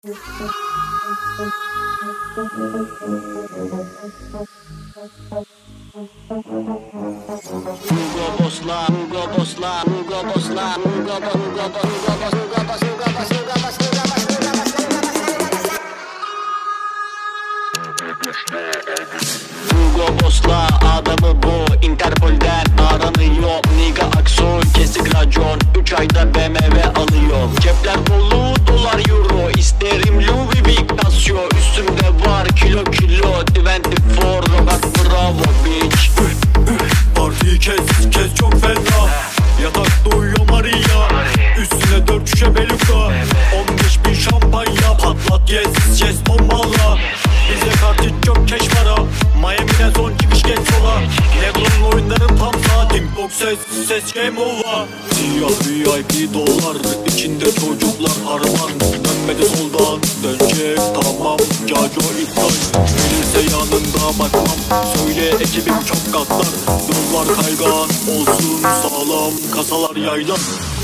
Hugo Boss'la adamı bu, Interpol'den aranıyor. Niga Aksoy kesik racon, 3 ayda BMW alıyor. Cepler dolu dolar euro, isterim Louis Vuitton. Üstümde var kilo 24 Robert Bravo bitch. Partiyi kes çok fena. Yatakta uyuyor Maria, üstüne 4 şişe beluga, 15.000 şampanya. Patlat yes bombala. Bize karşı çok keş para. Miami'den son çıkış geç sola. Lebron'un oyunların tam saat. Dinkbox ses game over. Siyah VIP dolar, içinde çocuklar harman. Dönmedi soldan, dönecek tamam. Caco iptal, gelirse yanında bakmam. Söyle ekibim çok katlar. Dolar kaygan olsun sağlam, kasalar yaylan.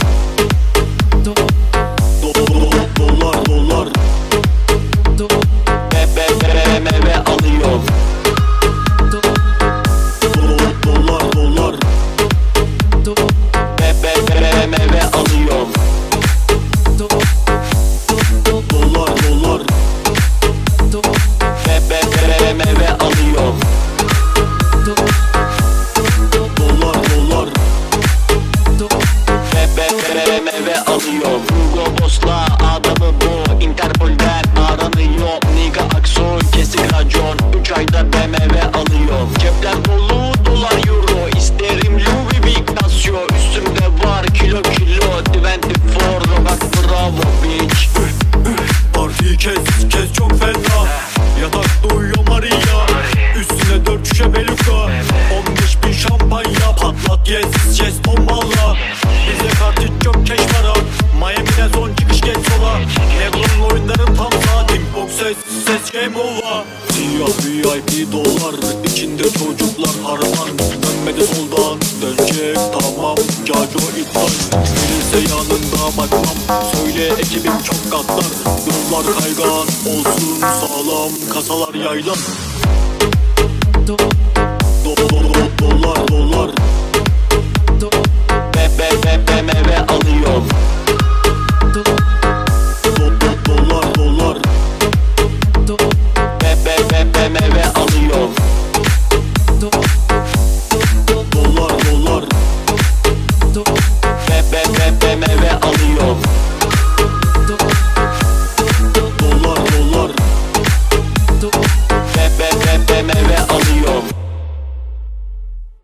Dolar BMW alıyor. Dolar BMW alıyor. Dolar BMW alıyor. BMW alıyor. Hugo Boss'la adamı bu, Interpol'den aranıyor. Niga Aksoy kesik racon, 3 ayda BMW alıyor. Cepler dolu dolar euro, isterim Louis Vuitton. Üstümde var kilo 24 Robert Bravo bitch. Partiyi kes çok fena. Yatakta uyuyor Maria, üstüne 4 şişe beluga, 15.000 şampanya. Patlat yes bombala. Bize karşı çok keş para. Miami'den son çıkış geç sola. Lebron'un oyunların tam saat. Dinkbox ses game over. Siyah VIP dolar, içinde çocuklar harman. Dönmedi soldan, dönecek tamam. Caco iptal, gelirse yanında bakmam. Söyle ekibim çok katlar. Dolar kaygan olsun sağlam, kasalar yaylan. Dolar BMW alıyor. Dolar BMW alıyor. Dolar BMW alıyor. BMW alıyor.